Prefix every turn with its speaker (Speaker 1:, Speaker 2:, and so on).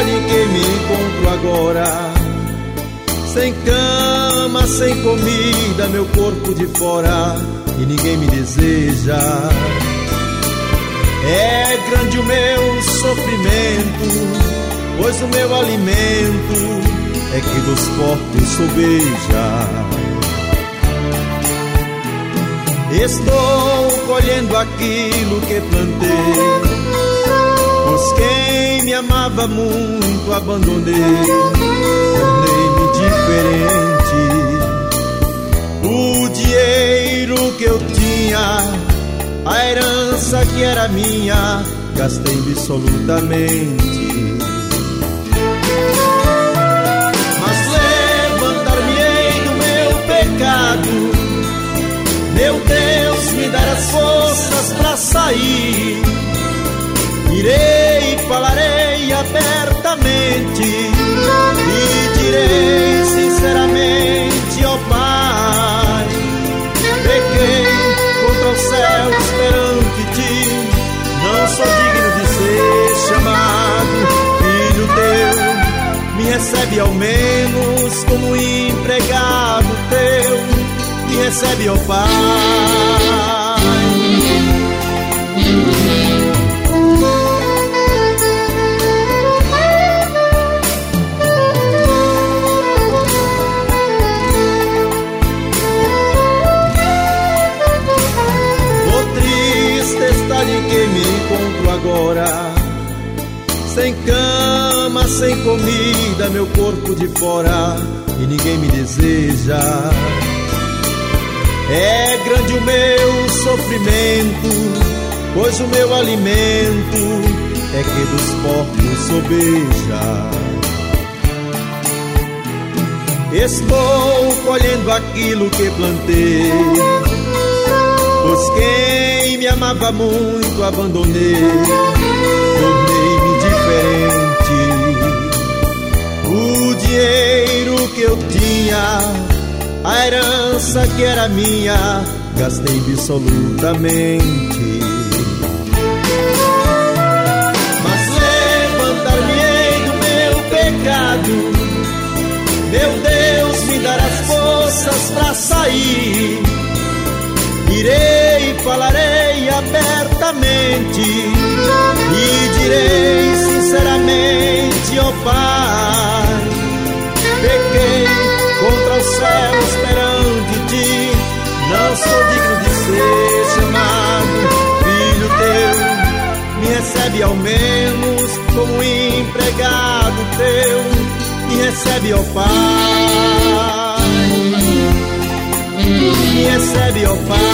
Speaker 1: de quem me encontro agora, sem cama, sem comida, meu corpo de fora, e ninguém me deseja. É grande o meu sofrimento, pois o meu alimento é que dos porcos sobeja. Estou colhendo aquilo que plantei, pois quem me amava muito abandonei, tornei-me diferente. O dinheiro que eu tinha, a herança que era minha, gastei absolutamente. Mas levantar-me-ei do meu pecado, meu Deus, me dará as forças para sair. Irei e falarei abertamente e direi sinceramente, ó Pai, pequei contra o céu perante ti, não sou digno de ser chamado filho teu. Me recebe ao menos como empregado teu, me recebe, ó Pai. Me encontro agora, sem cama, sem comida, meu corpo de fora, e ninguém me deseja. É grande o meu sofrimento, pois o meu alimento é que dos porcos sobeja. Estou colhendo aquilo que plantei, pois quem me amava muito abandonei, tornei-me diferente. O dinheiro que eu tinha, a herança que era minha, gastei absolutamente. Mas levantar-me-ei do meu pecado, meu Deus, me dará as forças para sair. Irei e falarei abertamente e direi sinceramente, ó Pai, pequei contra os céus perante ti, não sou digno de ser chamado filho teu. Me recebe ao menos como empregado teu, me recebe, ó Pai, me recebe, ó Pai.